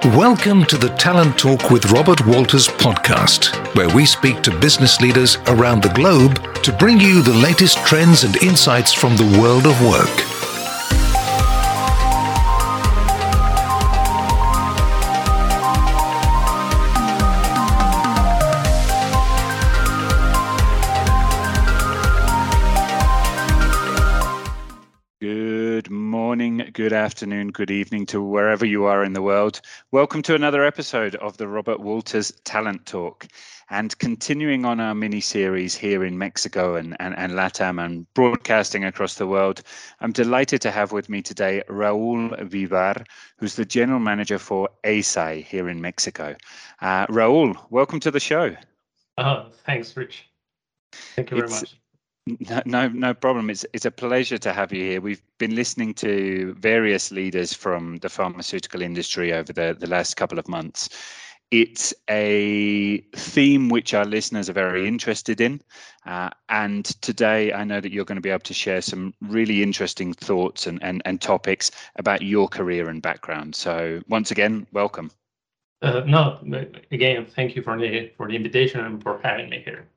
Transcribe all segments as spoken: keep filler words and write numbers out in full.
Welcome to the Talent Talk with Robert Walters podcast, where we speak to business leaders around the globe to bring you the latest trends and insights from the world of work. Good morning, good afternoon, good evening to wherever you are in the world. Welcome to another episode of the Robert Walters Talent Talk. And continuing on our mini-series here in Mexico and, and, and LATAM and broadcasting across the world, I'm delighted to have with me today Raul Vivar, who's the General Manager for A S I here in Mexico. Uh, Raul, welcome to the show. Oh, thanks, Rich. Thank you very It's, much. No, no, no problem. It's it's a pleasure to have you here. We've been listening to various leaders from the pharmaceutical industry over the, the last couple of months. It's a theme which our listeners are very interested in. Uh, and today I know that you're going to be able to share some really interesting thoughts and, and, and topics about your career and background. So once again, welcome. Uh, no, again, thank you for the for the invitation and for having me here.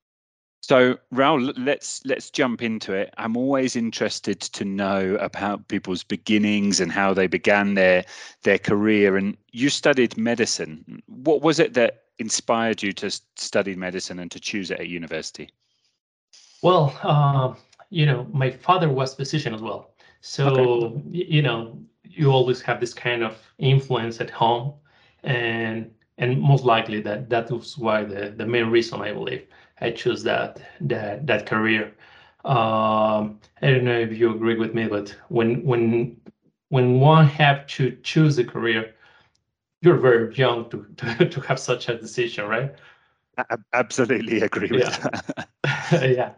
So, Raul, let's let's jump into it. I'm always interested to know about people's beginnings and how they began their their career. And you studied medicine. What was it that inspired you to study medicine and to choose it at university? Well, uh, you know, my father was a physician as well. So, okay. you know, you always have this kind of influence at home. And and most likely that that was why the, the main reason, I believe, I chose that that that career. Um, I don't know if you agree with me, but when when when one have to choose a career, you're very young to to, to have such a decision, right? I absolutely agree with yeah. that. yeah,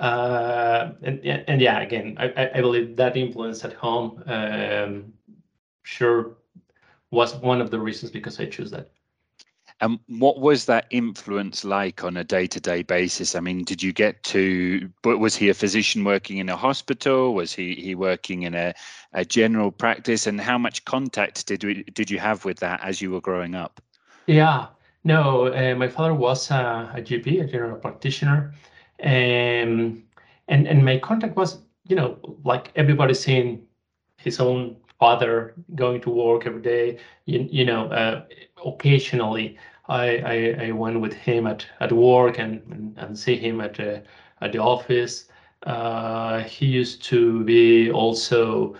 uh, and and yeah, again, I I believe that influence at home um, sure was one of the reasons because I chose that. And what was that influence like on a day-to-day basis? I mean, did you get to, but was he a physician working in a hospital? Was he he working in a, a general practice? And how much contact did we, did you have with that as you were growing up? Yeah, no, uh, my father was a, a G P, a general practitioner. And, and, and my contact was, you know, like everybody seeing his own father going to work every day. You, you know, uh, occasionally I, I I went with him at, at work and, and, and see him at uh, at the office. Uh, he used to be also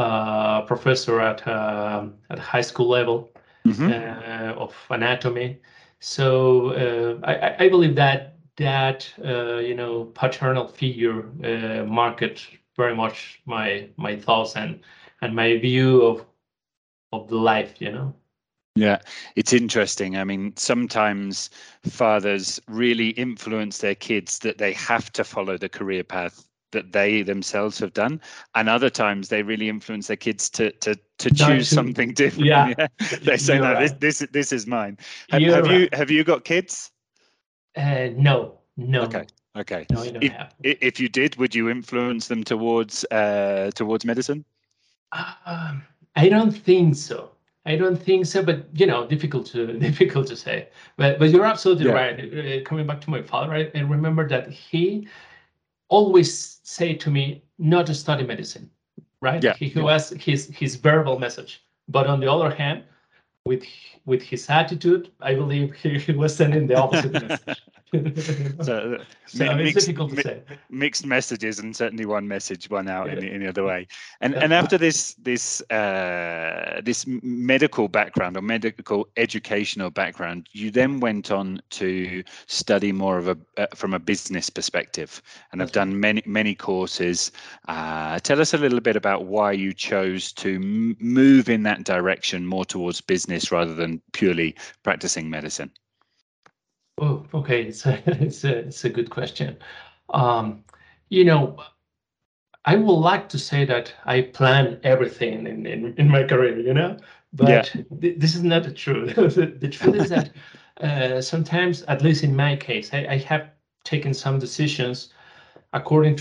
a professor at uh, at high school level mm-hmm. uh, of anatomy. So uh, I, I believe that that uh, you know paternal figure uh, marked very much my my thoughts and and my view of of the life, you know. Yeah, it's interesting. I mean, sometimes fathers really influence their kids that they have to follow the career path that they themselves have done, and other times they really influence their kids to to to choose to, something different. Yeah, yeah. They say, "No, right. this this this is mine." Have, have right. you have you got kids? Uh, no, no. Okay, okay. No, I don't if, have. If you did, would you influence them towards uh, towards medicine? Uh, I don't think so. I don't think so, but you know, difficult to difficult to say. But but you're absolutely yeah. right. Uh, coming back to my father, I, I remember that he always said to me not to study medicine, right? Yeah. He, he yeah. was his his verbal message. But on the other hand, with with his attitude, I believe he, he was sending the opposite message. so so mi- it's mixed, difficult to mi- say. Mixed messages, and certainly one message won out Yeah. in, in the other way. And and after this this uh, this medical background or medical educational background, you then went on to study more of a uh, from a business perspective, and have done many many courses. Uh, tell us a little bit about why you chose to m- move in that direction, more towards business rather than purely practicing medicine. Oh, okay. It's a, it's a, it's a good question. Um, you know, I would like to say that I plan everything in, in, in my career, you know, but yeah. th- this is not the truth. the, the truth is that uh, sometimes, at least in my case, I, I have taken some decisions according to the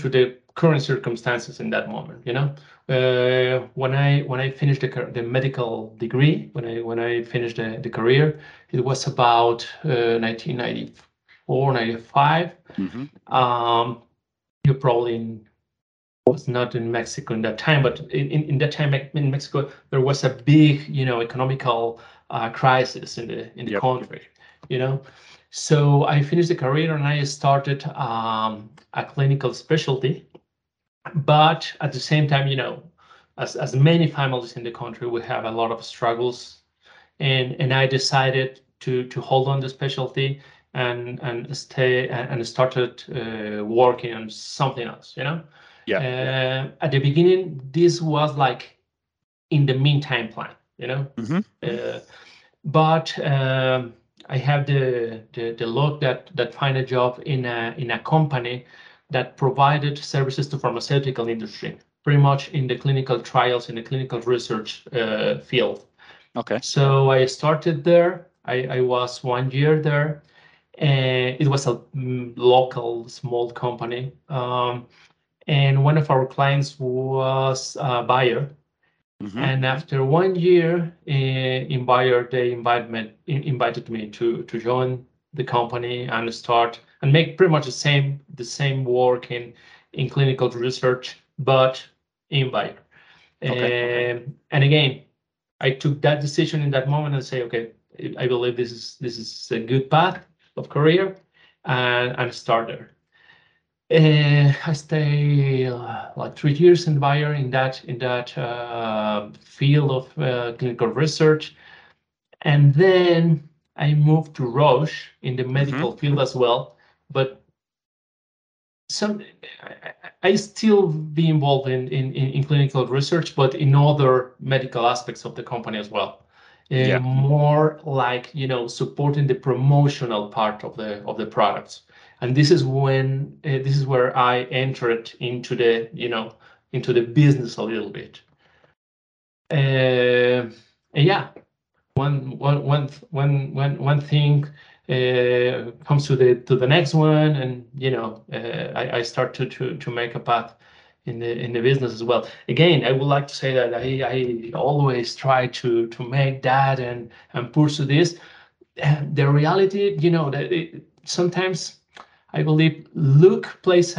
current circumstances in that moment. You know, uh, when I when I finished the, the medical degree, when I when I finished the, the career, it was about uh, nineteen ninety-four, ninety-five. Mm-hmm. Um, you probably in, was not in Mexico in that time, but in, in, in that time in Mexico, there was a big, you know, economical uh, crisis in the in the Yep. country, you know. So I finished the career and I started um, a clinical specialty, but at the same time, you know, as as many families in the country, we have a lot of struggles, and and I decided to to hold on the specialty and and stay and started uh, working on something else, you know. Yeah. Uh, at the beginning, this was like in the meantime plan, you know. Mm-hmm. Uh, but um, I have the, the the luck that that find a job in a in a company that provided services to pharmaceutical industry, pretty much in the clinical trials, in the clinical research uh, field. Okay. So I started there. I, I was one year there, and it was a mm, local small company. Um, and one of our clients was uh, Bayer. Mm-hmm. And after one year in, in Bayer, they invited me, invited me to, to join the company and start and make pretty much the same the same work in, in clinical research, but in Bayer. Okay. Um, and again, I took that decision in that moment and say, okay, I believe this is this is a good path of career, and and start there. Uh, I stay uh, like three years in Bayer in that in that uh, field of uh, clinical research, and then I moved to Roche in the medical Mm-hmm. field as well. But some I, I still be involved in, in in clinical research, but in other medical aspects of the company as well. Uh, Yeah. More like, you know, supporting the promotional part of the of the products. And this is when uh, this is where I entered into the, you know, into the business a little bit. Uh, and yeah, one one one one one one thing uh, comes to the to the next one, and you know, uh, I, I start to to to make a path in the in the business as well. Again, I would like to say that I I always try to to make that and and pursue this. The reality, you know, that it, sometimes I believe luck plays a,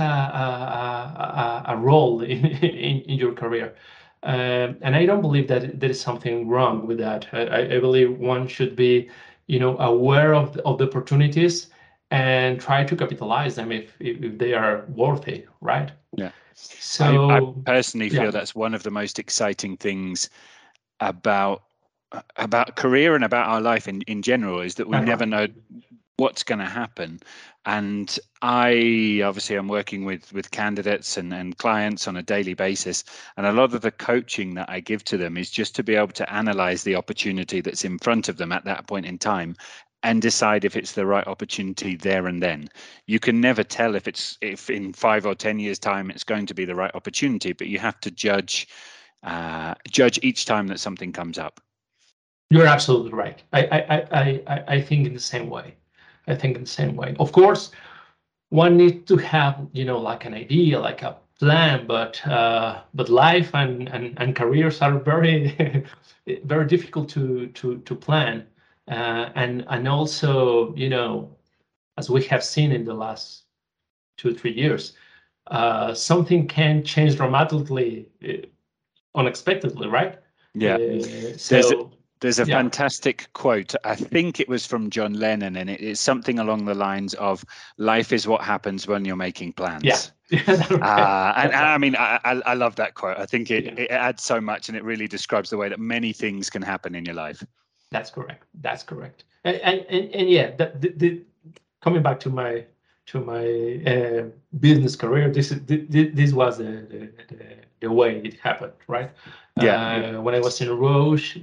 a, a, a role in, in, in your career. Um, and I don't believe that there is something wrong with that. I, I believe one should be, you know, aware of the, of the opportunities and try to capitalize them if, if, if they are worthy, right? Yeah. So I, I personally feel yeah. that's one of the most exciting things about about career and about our life in, in general, is that we Uh-huh. never know what's going to happen. And I obviously I'm working with with candidates and, and clients on a daily basis, and a lot of the coaching that I give to them is just to be able to analyze the opportunity that's in front of them at that point in time and decide if it's the right opportunity there and then. You can never tell if it's if in five or ten years time it's going to be the right opportunity, but you have to judge uh, judge each time that something comes up. You're absolutely right. I I I I I think in the same way. I think in the same way. Of course, one needs to have, you know, like an idea, like a plan, but uh, but life and, and and careers are very very difficult to to to plan, uh, and and also, you know, as we have seen in the last two three years, uh, something can change dramatically, uh, unexpectedly, right? Yeah. Uh, so. There's There's a Yeah. fantastic quote. I think it was from John Lennon, and it is something along the lines of "Life is what happens when you're making plans." Yeah. uh, and, and I mean, I, I, I love that quote. I think it, Yeah. it adds so much, and it really describes the way that many things can happen in your life. That's correct. That's correct. And and and, and yeah, that the, the, coming back to my to my uh, business career, this is this was the the, the, the way it happened, right? Yeah. Uh, when I was in Roche,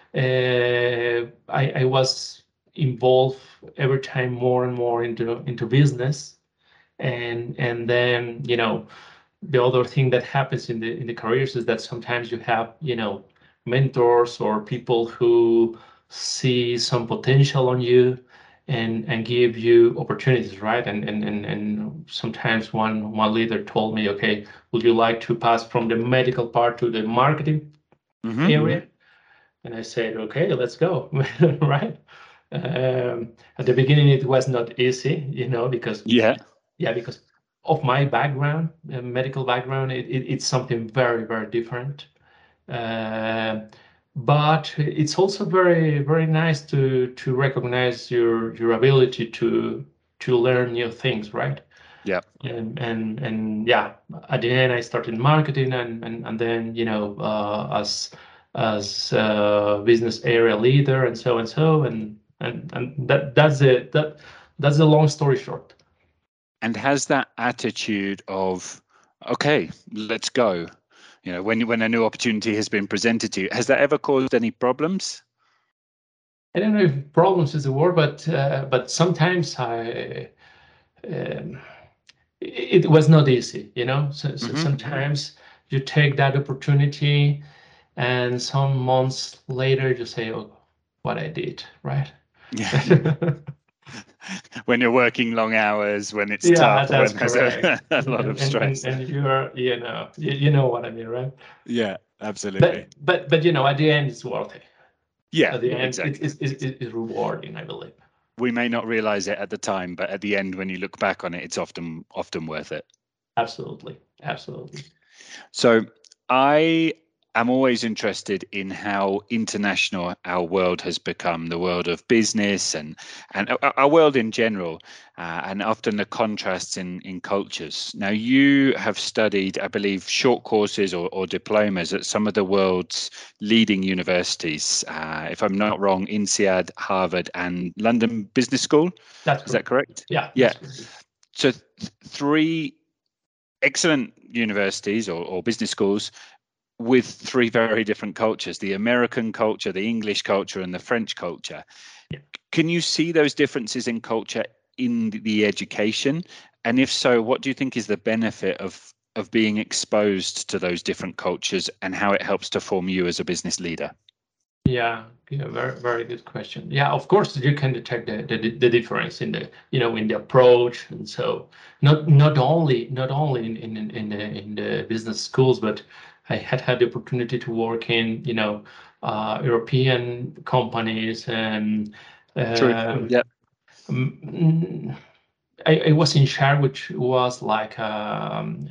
uh, I, I was involved every time more and more into into business, and and then, you know, the other thing that happens in the in the careers is that sometimes you have, you know, mentors or people who see some potential on you, and and give you opportunities, right? And and and and sometimes one one leader told me, okay, would you like to pass from the medical part to the marketing Mm-hmm. area? And I said, okay, let's go, right? Um, at the beginning, it was not easy, you know, because Yeah. yeah, because of my background, uh, medical background, it, it, it's something very, very different. Uh, but it's also very, very nice to to recognize your your ability to to learn new things, right? Yeah. And and and yeah, at the end I started marketing, and and and then you know uh, as as uh, business area leader and so and so and and and that that's it. That that's the long story short. And has that attitude of, okay, let's go, you know, when when a new opportunity has been presented to you, has that ever caused any problems? I don't know if problems is the word, but uh, but sometimes I um, it, it was not easy, you know. So, so Mm-hmm. sometimes you take that opportunity, and some months later you say, "Oh, what I did," right? Yeah. When you're working long hours, when it's Yeah, tough, that's when there's a, correct. a And lot and of and and, stress. and you're you know you, you know what I mean, right? Yeah, absolutely. But but but you know, at the end, it's worth it. Yeah, At the end, it, exactly. it's it's it's rewarding, I believe. We may not realize it at the time, but at the end, when you look back on it, it's often often worth it. Absolutely, absolutely. So I am always interested in how international our world has become, the world of business and and our our world in general, uh, and often the contrasts in in cultures. Now, you have studied, I believe, short courses or, or diplomas at some of the world's leading universities. Uh, if I'm not wrong, INSEAD, Harvard, and London Business School. That's Is that correct. correct? Yeah, Yeah. that's correct. So th- three excellent universities or, or business schools with three very different cultures: the American culture, the English culture, and the French culture. Yeah. Can you see those differences in culture in the education? And if so, what do you think is the benefit of of being exposed to those different cultures and how it helps to form you as a business leader? Yeah, yeah, very, very good question. Yeah, of course you can detect the, the the difference in the you know in the approach, and so not not only not only in in in the in the business schools, but I had had the opportunity to work in you know uh, European companies, and True. um, Yeah. mm, I, I was in Share, which was like um,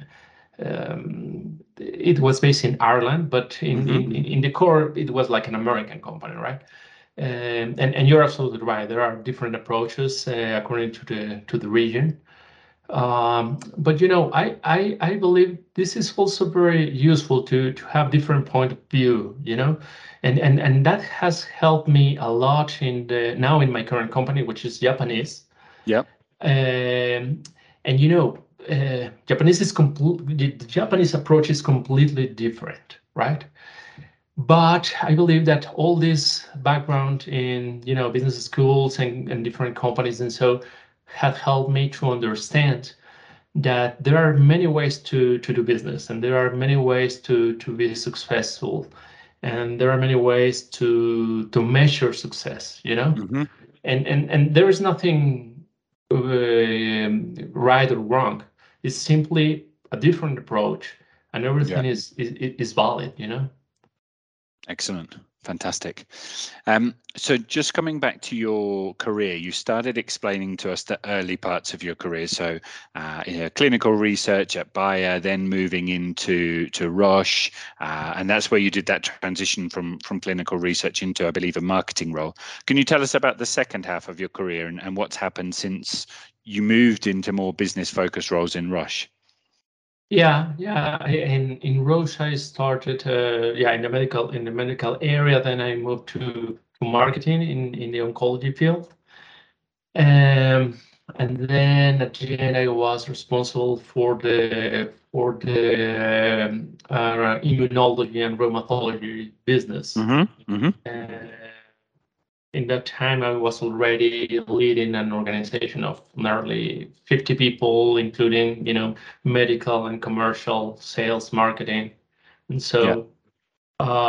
um, it was based in Ireland, but in, Mm-hmm. in in the core it was like an American company, right? Um, and and you're absolutely right. There are different approaches uh, according to the to the region. Um, but you know, I, I I believe this is also very useful to to have different point of view. You know, and and and that has helped me a lot in the now in my current company, which is Japanese. Yeah. Um, and you know, uh, Japanese is complete. The the Japanese approach is completely different, right? But I believe that all this background in you know business schools and, and different companies and so have helped me to understand that there are many ways to to do business, and there are many ways to to be successful, and there are many ways to to measure success. You know, Mm-hmm. and and and there is nothing um, right or wrong. It's simply a different approach, and Yeah. everything is is is valid. You know. Excellent. Fantastic. Um, so just coming back to your career, you started explaining to us the early parts of your career. So uh, you know, clinical research at Bayer, then moving into to Roche, uh, and that's where you did that transition from from clinical research into, I believe, a marketing role. Can you tell us about the second half of your career and, and what's happened since you moved into more business focused roles in Roche? Yeah, yeah. I- In in Roche, I started uh, yeah in the medical in the medical area. Then I moved to, to marketing in in the oncology field. Um, and then at the end, I was responsible for the for the um, uh, immunology and rheumatology business. Mm-hmm. Mm-hmm. Uh, in that time, I was already leading an organization of nearly fifty people, including, you know, medical and commercial sales, marketing. And Yeah. so,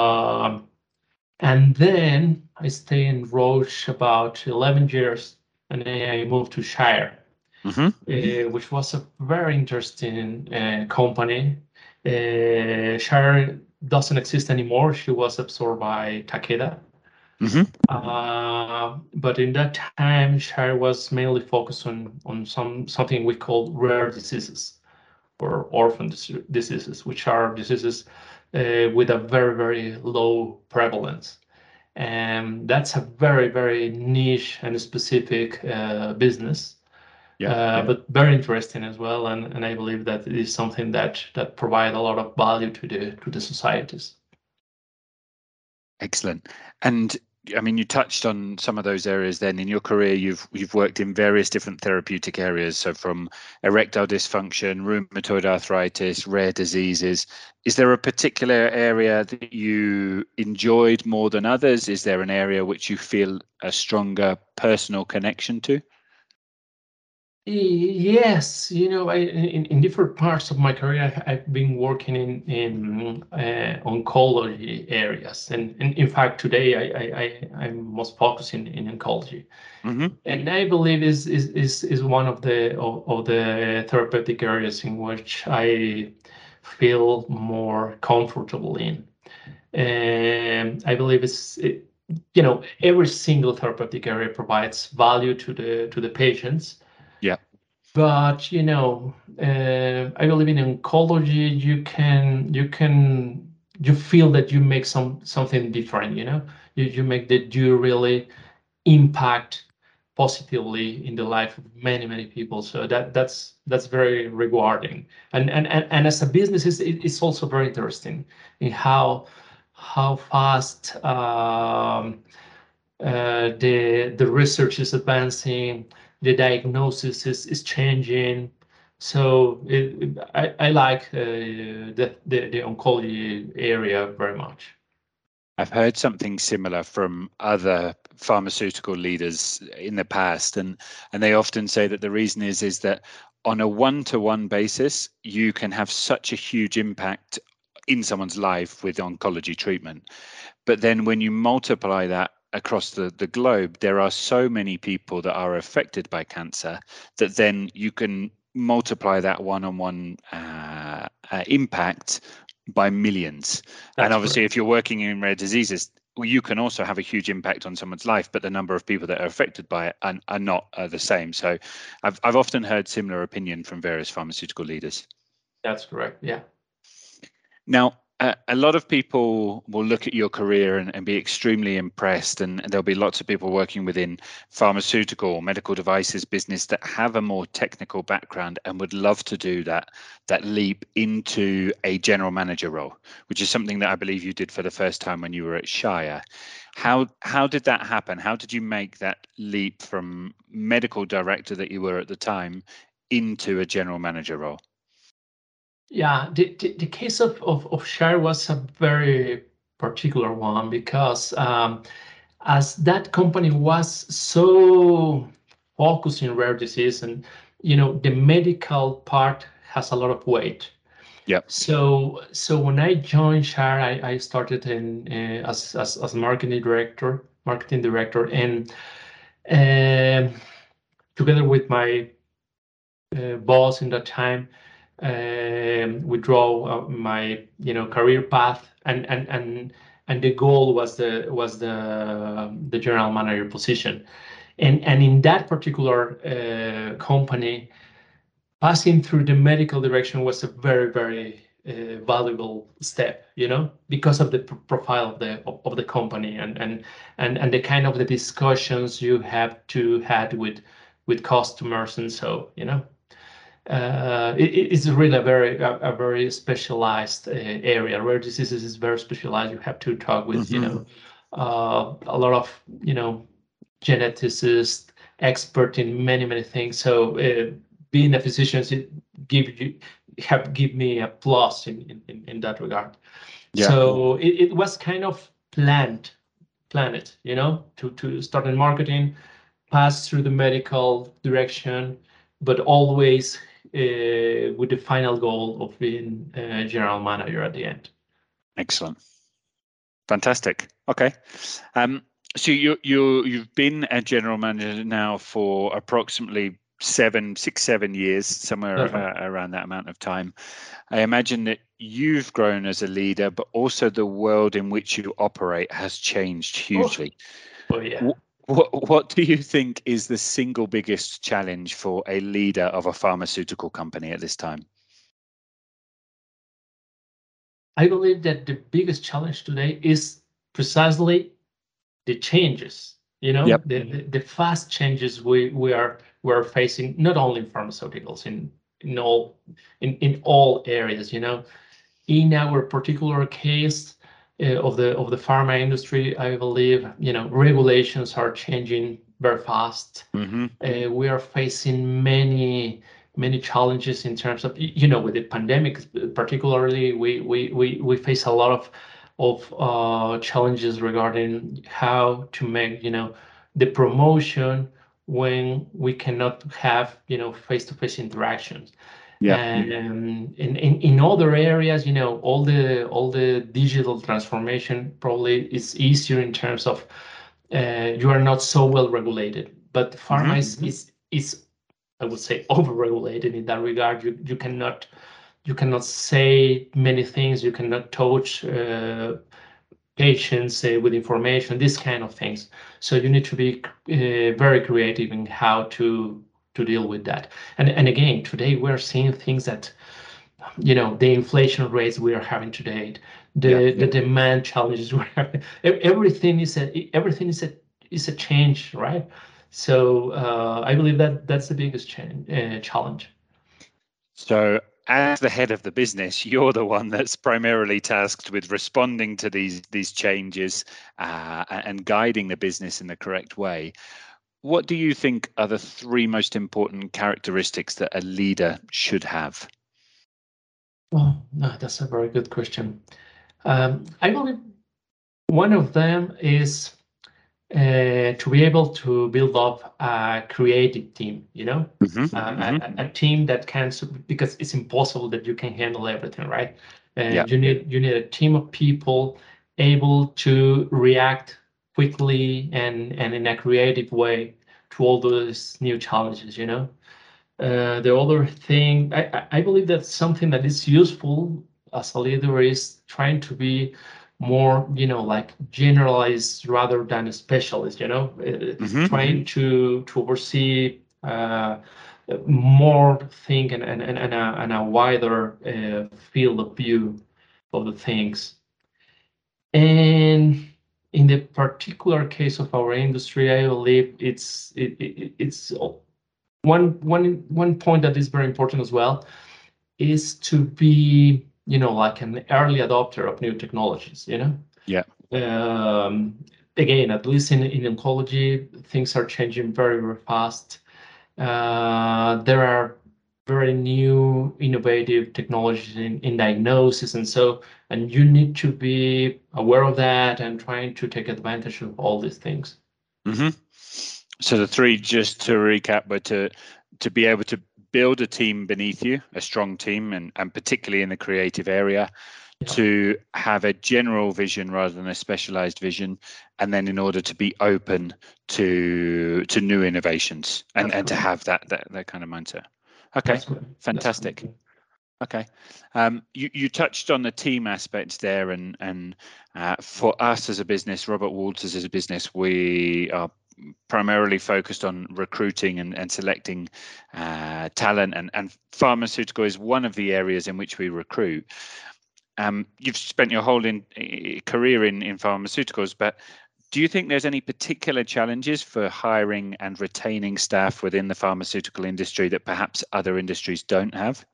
um, and then I stayed in Roche about eleven years. and then I moved to Shire, Mm-hmm. uh, which was a very interesting uh, company. Uh, Shire doesn't exist anymore. She was absorbed by Takeda. Mm-hmm. Uh, but in that time, Shire was mainly focused on on some something we call rare diseases or orphan dis- diseases, which are diseases uh, with a very very low prevalence. And that's a very very niche and specific uh, business, Yeah, uh, yeah. but very interesting as well. And and I believe that it is something that that provide a lot of value to the to the societies. Excellent. And I mean, you touched on some of those areas then in your career. You've you've worked in various different therapeutic areas. So from erectile dysfunction, rheumatoid arthritis, rare diseases. Is there a particular area that you enjoyed more than others? Is there an area which you feel a stronger personal connection to? Yes, you know, I, in, in different parts of my career, I- I've been working in in uh, oncology areas, and, and in fact, today I, I, I I'm most focusing in oncology, Mm-hmm. and I believe is is is is one of the of, of the therapeutic areas in which I feel more comfortable in. And I believe it's it, you know, every single therapeutic area provides value to the to the patients. Yeah. But you know, uh, I believe in oncology. You can you can you feel that you make some something different. You know, you you make that you really impact positively in the life of many many people. So that that's that's very rewarding. And and and, and as a business, it's, it's also very interesting in how how fast um, uh, the the research is advancing, the diagnosis is, is changing. So it, it- I, I like uh, the, the the oncology area very much. I've heard something similar from other pharmaceutical leaders in the past, and and they often say that the reason is is that on a one-to-one basis, you can have such a huge impact in someone's life with oncology treatment. But then when you multiply that across the, the globe, there are so many people that are affected by cancer that then you can multiply that one-on-one uh, uh, impact by millions. That's And obviously, correct. if you're working in rare diseases, well, you can also have a huge impact on someone's life, but the number of people that are affected by it are, are not uh, the same. So I've, I've often heard similar opinion from various pharmaceutical leaders. That's correct. Yeah. Now, uh, a lot of people will look at your career and, and be extremely impressed, and, and there'll be lots of people working within pharmaceutical or medical devices business that have a more technical background and would love to do that that leap into a general manager role, which is something that I believe you did for the first time when you were at Shire. How how did that happen? How did you make that leap from medical director that you were at the time into a general manager role? Yeah, the, the, the case of, of, of Shire was a very particular one because um, as that company was so focused in rare disease, and you know the medical part has a lot of weight. Yep. So so when I joined Shire, I, I started in uh, as, as as marketing director, marketing director, and um together with my uh, boss in that time, um, we draw uh, my you know career path, and and and and the goal was the was the the general manager position, and and in that particular uh, company, passing through the medical direction was a very very uh, valuable step, you know, because of the pr- profile of the of, of the company, and and and and the kind of the discussions you have to had with with customers, and so you know uh, it, it's really a very a, a very specialized uh, area. Rare diseases is very specialized. You have to talk with you Mm-hmm. know uh, a lot of you know geneticists, expert in many many things. So uh, being a physician, it give you have give me a plus in in, in that regard. Yeah. So it, it was kind of planned planned, you know, to to start in marketing, pass through the medical direction, but always uh, with the final goal of being a general manager at the end. Excellent. Fantastic. Okay. Um, so you you you've been a general manager now for approximately seven, six, seven years, somewhere uh, around that amount of time. I imagine that you've grown as a leader, but also the world in which you operate has changed hugely. Oh, oh yeah. What what do you think is the single biggest challenge for a leader of a pharmaceutical company at this time? I believe that the biggest challenge today is precisely the changes, you know, yep. the, the the fast changes we we are we are facing, not only in pharmaceuticals, in in all in in all areas, you know. In our particular case uh, of the of the pharma industry, I believe, you know, regulations are changing very fast. Mm-hmm. Uh, we are facing many many challenges in terms of, you know, with the pandemic particularly, we we we we face a lot of of uh, challenges regarding how to make, you know, the promotion when we cannot have, you know, face-to-face interactions. Yeah. And um, in, in in other areas, you know, all the all the digital transformation probably is easier in terms of uh, you are not so well regulated. But pharma mm-hmm. is, is is I would say over-regulated in that regard. You you cannot you cannot say many things. You cannot touch uh, patients uh, with information. This kind of things. So you need to be uh, very creative in how to. to deal with that. And and again, today we're seeing things that, you know, the inflation rates we are having today, the yeah, yeah. the demand challenges we're having, everything is a everything is a is a change, right? So uh, I believe that that's the biggest change, uh, challenge. So as the head of the business, you're the one that's primarily tasked with responding to these these changes uh, and guiding the business in the correct way. What do you think are the three most important characteristics that a leader should have? Oh, no, that's a very good question. Um, I believe one of them is uh, to be able to build up a creative team, you know, mm-hmm, uh, mm-hmm. A, a team that can, because it's impossible that you can handle everything, right? And yeah. you need you need a team of people able to react quickly and and in a creative way to all those new challenges, you know. Uh, the other thing, I, I believe that something that is useful as a leader is trying to be more, you know, like generalized rather than a specialist, you know, mm-hmm. trying to to oversee uh, more thing and, and, and, a, and a wider uh, field of view of the things. And in the particular case of our industry, I believe it's it, it, it's one one one point that is very important as well is to be, you know, like an early adopter of new technologies, you know. Yeah. Um, again, at least in in oncology, things are changing very very fast. Uh, there are very new innovative technologies in, in diagnosis, and so and you need to be aware of that and trying to take advantage of all these things. Mm-hmm. So the three, just to recap, were to to be able to build a team beneath you, a strong team, and and particularly in the creative area, yeah. to have a general vision rather than a specialized vision, and then in order to be open to to new innovations and, and to have that, that that kind of mindset. Okay, fantastic. Okay, um, you you touched on the team aspects there, and and uh, for us as a business, Robert Walters as a business, we are primarily focused on recruiting and, and selecting uh, talent, and, and pharmaceutical is one of the areas in which we recruit. Um, you've spent your whole in, uh, career in, in pharmaceuticals, but do you think there's any particular challenges for hiring and retaining staff within the pharmaceutical industry that perhaps other industries don't have?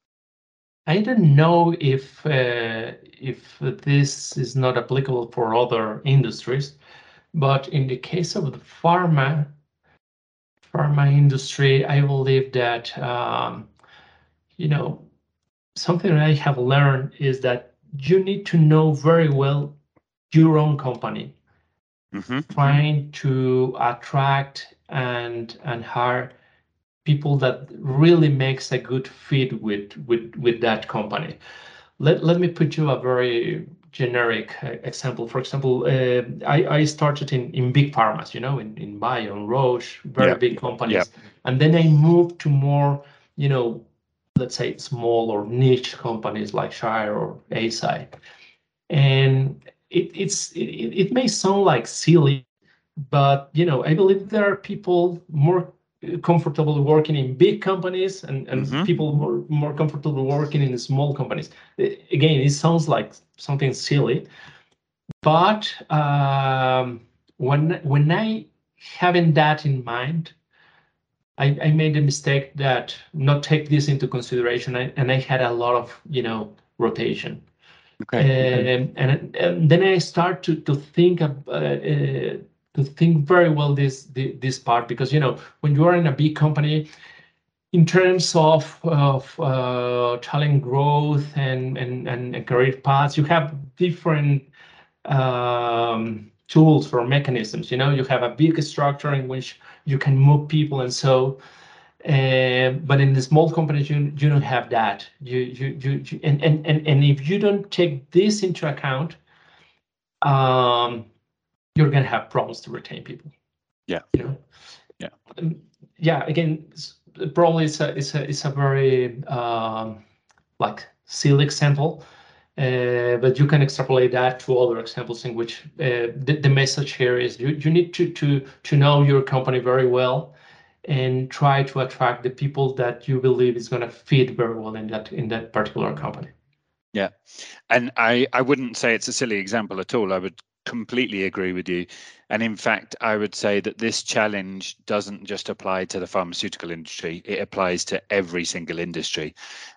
I don't know if uh, if this is not applicable for other industries, but in the case of the pharma pharma industry, I believe that um, you know, something that I have learned is that you need to know very well your own company, mm-hmm. trying to attract and and hire people that really makes a good fit with with with that company. Let let me put you a very generic uh, example. For example, uh, I, I started in, in big pharmas, you know, in, in Bayer, Roche, very Yep. big companies. Yep. And then I moved to more, you know, let's say small or niche companies like Shire or Eisai. And it, it's it, it may sound like silly, but you know, I believe there are people more comfortable working in big companies and, and Mm-hmm. people more, more comfortable working in small companies. Again, it sounds like something silly, but um, when when I having that in mind, I, I made a mistake that not take this into consideration, I, and I had a lot of you know rotation. Okay. Um, and, and then I start to to think of, uh, uh, to think very well this, this this part, because you know when you are in a big company, in terms of of uh, talent growth and, and and career paths, you have different um, tools or mechanisms. You know, you have a big structure in which you can move people, and so. Uh, but in the small companies, you you don't have that. You you you, you and, and and and if you don't take this into account, um, you're gonna have problems to retain people. Yeah. You know. Yeah. Um, yeah. Again, probably it's a it's a it's a very um, like silly example, uh, but you can extrapolate that to other examples in which uh, the, the message here is you you need to to to know your company very well and try to attract the people that you believe is going to fit very well in that in that particular company. Yeah, and I I wouldn't say it's a silly example at all. I would completely agree with you. And in fact, I would say that this challenge doesn't just apply to the pharmaceutical industry, it applies to every single industry.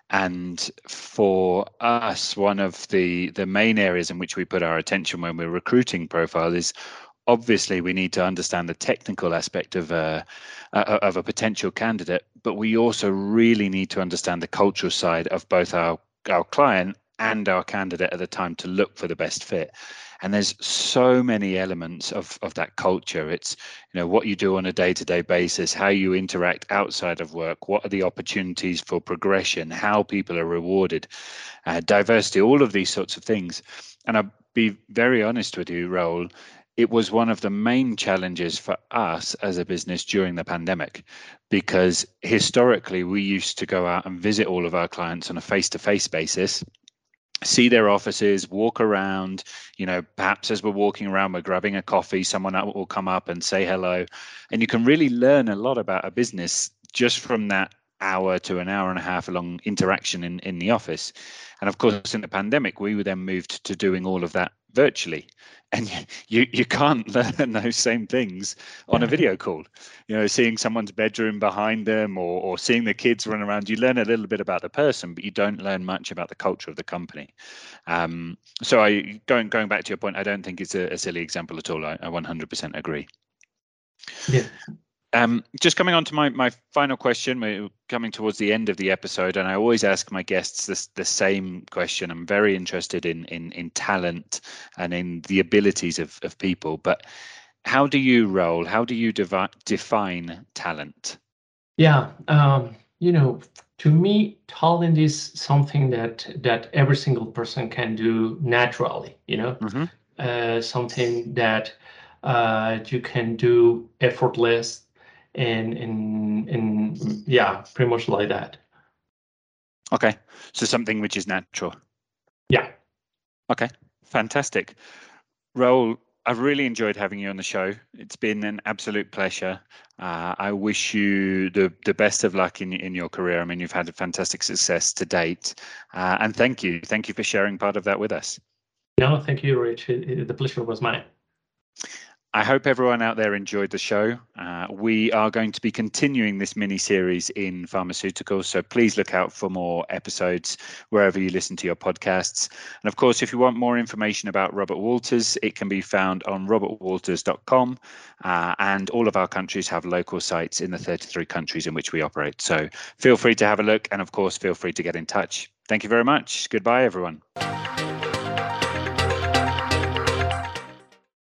And for us, one of the the main areas in which we put our attention when we're recruiting profile is obviously we need to understand the technical aspect of a of a potential candidate, but we also really need to understand the cultural side of both our our client and our candidate at the time to look for the best fit. And there's so many elements of of that culture. It's, you know, what you do on a day-to-day basis, how you interact outside of work, what are the opportunities for progression, how people are rewarded, uh, diversity, all of these sorts of things. And I'll be very honest with you, Raul, it was one of the main challenges for us as a business during the pandemic, because historically we used to go out and visit all of our clients on a face-to-face basis, see their offices, walk around, you know, perhaps as we're walking around, we're grabbing a coffee, someone will come up and say hello. And you can really learn a lot about a business just from that hour to an hour and a half long interaction in, in the office. And of course, in the pandemic, we were then moved to doing all of that virtually. And you you can't learn those same things on a video call. You know, seeing someone's bedroom behind them, or or seeing the kids run around, you learn a little bit about the person, but you don't learn much about the culture of the company. Um, so I going going back to your point, I don't think it's a, a silly example at all. I, I one hundred percent agree. Yeah. Um, just coming on to my, my final question, we're coming towards the end of the episode, and I always ask my guests this the same question. I'm very interested in in in talent and in the abilities of, of people, but how do you Raul? How do you devi- define talent? Yeah, um, you know, to me, talent is something that that every single person can do naturally. You know, Mm-hmm. uh, something that uh, you can do effortless. And, and and yeah, pretty much like that. Okay, so something which is natural. Yeah. Okay, fantastic. Raul, I've really enjoyed having you on the show. It's been an absolute pleasure. Uh, I wish you the, the best of luck in, in your career. I mean, you've had a fantastic success to date. Uh, and thank you. Thank you for sharing part of that with us. No, thank you, Rich. It, it, the pleasure was mine. I hope everyone out there enjoyed the show. Uh, we are going to be continuing this mini series in pharmaceuticals, so please look out for more episodes wherever you listen to your podcasts. And of course, if you want more information about Robert Walters, it can be found on robert walters dot com. Uh, and all of our countries have local sites in the thirty-three countries in which we operate. So feel free to have a look, and of course, feel free to get in touch. Thank you very much. Goodbye, everyone.